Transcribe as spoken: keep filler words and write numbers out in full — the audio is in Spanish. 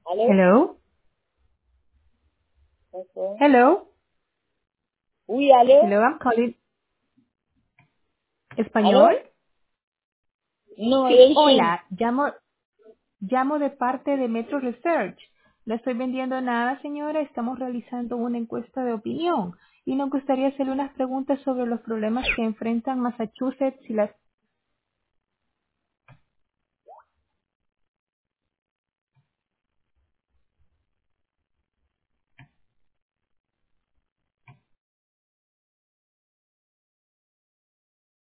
Allô? Hello. D'accord. Hello. Oui, allô? Hello, I'm calling. ¿Español? Allô? No, Sí, Asian. hola. Llamo, llamo de parte de Metro Research. No estoy vendiendo nada, señora. Estamos realizando una encuesta de opinión y nos gustaría hacerle unas preguntas sobre los problemas que enfrentan Massachusetts y las